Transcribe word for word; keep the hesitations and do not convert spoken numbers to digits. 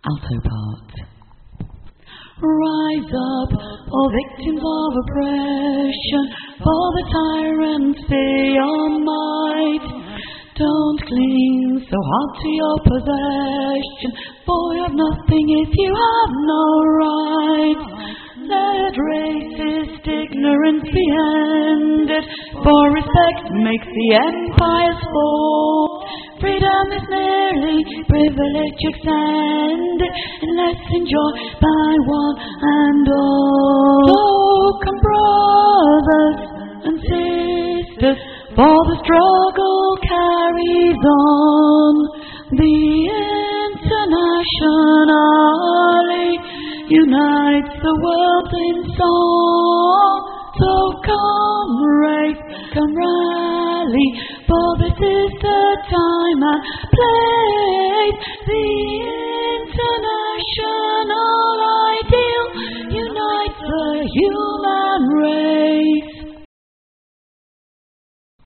Alto part. Rise up, all victims of oppression, for the tyrants fear your might. Don't cling so hard to your possession, for you have nothing if you have no right. Let racist ignorance be ended, for respect makes the empires fall. Freedom is merely privilege extended, unless enjoyed by one and all. So come brothers and sisters, for the struggle carries on. The Internationale unites the world in song. So come race, come rally, for this is the time and place. The international ideal unites the human.